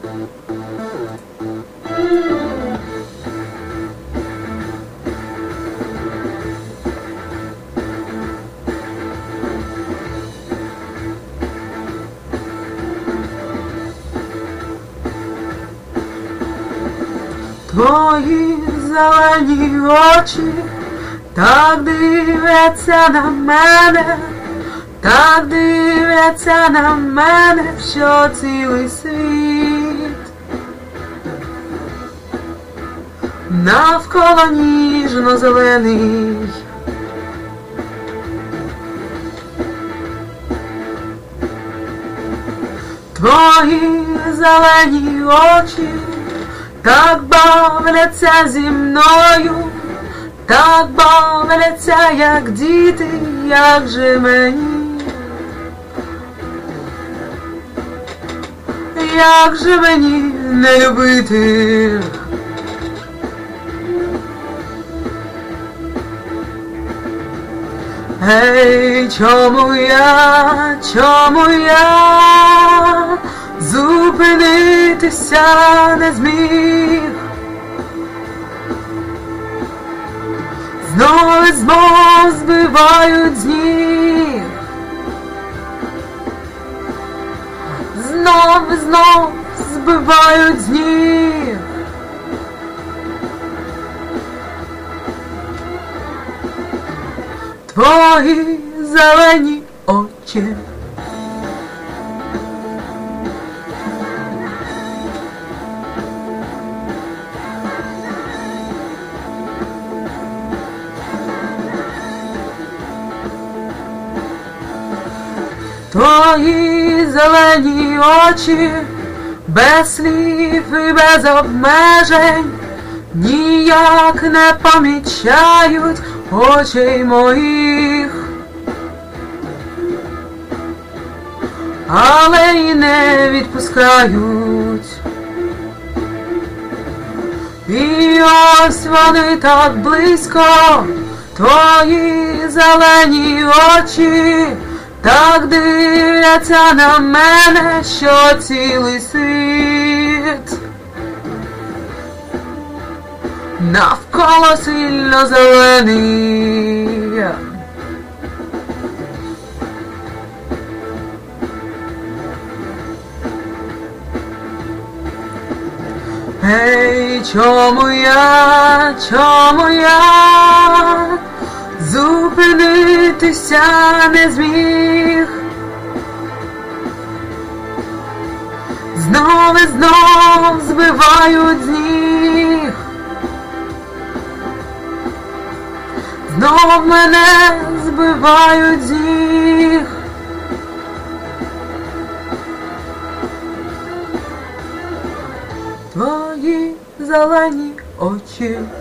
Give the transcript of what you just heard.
Твої зелені очі так дивляться на мене, так дивляться на мене, що цілий світ навколо ніжно-зелений. Твої зелені очі так бавляться зі мною, так бавляться, як діти, як же мені, як же мені не любити. Гей, чому я зупинитися не зміг? Знов і знов збивають з ніг, знов і знов збивають з ніг. Твої зелені очі. Твої зелені очі, без слів і без обмежень, ніяк не помічають очей моїх, але й не відпускають. І ось вони так близько, твої зелені очі, так дивляться на мене, що цілий світ навколо сильно зелений. Гей, чому я зупинитися не зміг? Знов і знов збивають з ніг, знов мене збивають з ніг. Твої зелені очі.